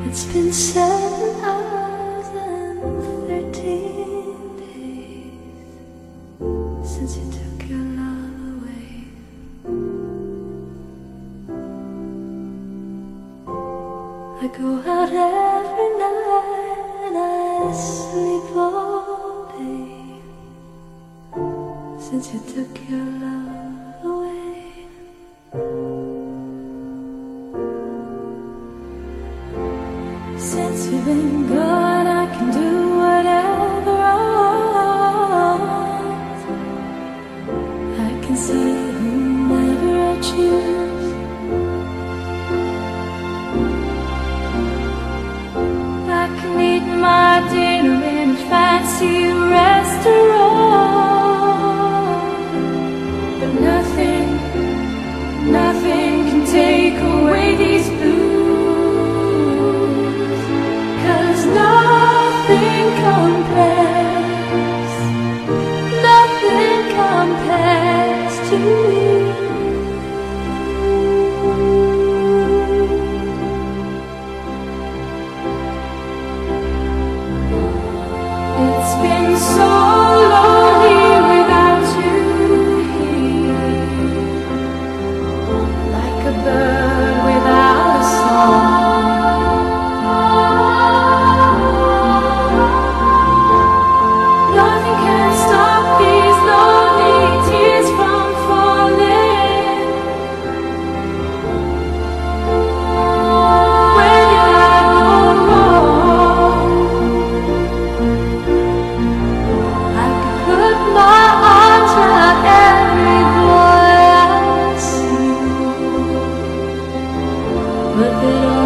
It's been 7 hours and 13 days since you took your love away. I go out every night and I sleep all day since you took your love away. Since you've been gone, I can do whatever I want. I can see whomever I choose. I can eat my dinner in a fancy restaurant, but nothing can take away these blues. 'Cause nothing compares to you. It's been so lonely without you here, like a bird without a song. Nothing can stop these lonely tears from falling. When you have no wrong, I could put my arms around every boy I see, but they don't